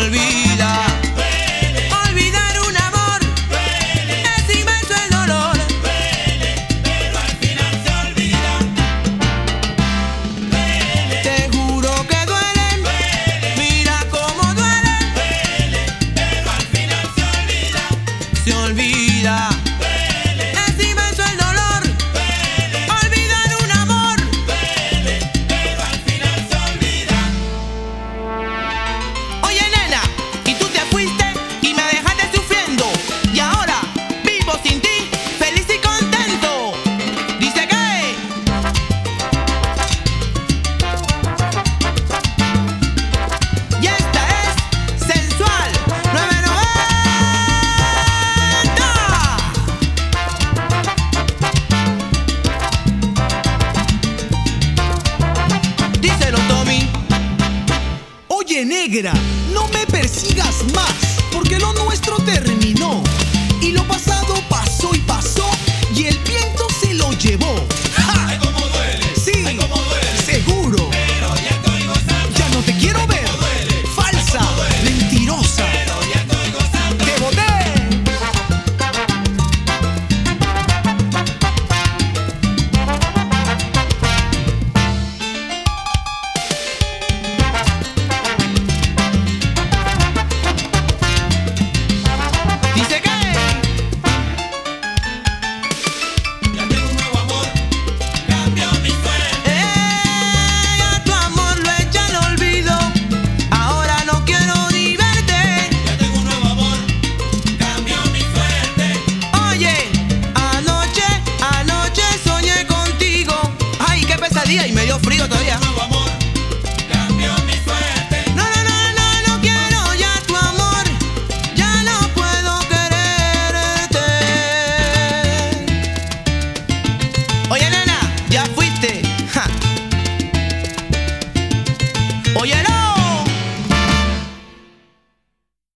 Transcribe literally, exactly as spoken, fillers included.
olvida. Duele, Olvidar un amor duele, es inmenso el dolor. duele, pero al final se olvida. Duele, Te juro que duele. duele, Mira cómo duele. duele, pero al final se olvida. Se olvida. Duele, Es inmenso el dolor. duele, Olvidar un amor. duele, pero al final se olvida. Oye, nena, y tú te fuiste y me dejaste sufriendo. Y ahora vivo sin ti, feliz y contento. Dice que y esta es Sensual nueve noventa. Díselo, Tommy. Oye, negra, no me persigas más, porque lo nuestro terminó. Y lo pasado pasó y pasó, y el viento se lo llevó. ¡Ja! Ay, cómo duele, Sí, ay, cómo duele, seguro. pero ya estoy gozando. Ya no te quiero ver. duele, Falsa, ay, cómo duele, mentirosa. pero ya estoy gozando. ¡Te boté! Dice que Ya tengo un nuevo amor, cambió mi suerte. eh, a tu amor lo echa al olvido. Ahora no quiero ni verte. Ya tengo un nuevo amor, cambió mi suerte. Oye, anoche, anoche soñé contigo. Ay, qué pesadilla y me dio frío todavía.